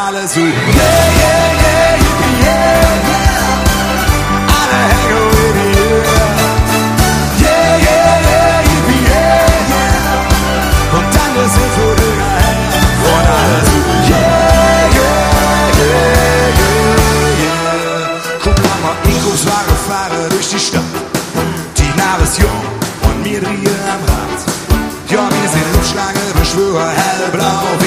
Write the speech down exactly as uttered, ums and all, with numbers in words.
alle so, yeah, yeah, yeah, yippie, yeah, yeah. Alle hängen with you, yeah, yeah, yeah, yippie, yeah, yeah. Und dann ist es so Dinger her, und alle so, yeah, yeah, yeah, yeah, yeah. Guck mal, Inkos war gefahren durch die Stadt. Tina ist jung und mir drehen am Rad. Ja, wir sind Luftschlange, beschwörer hellblau.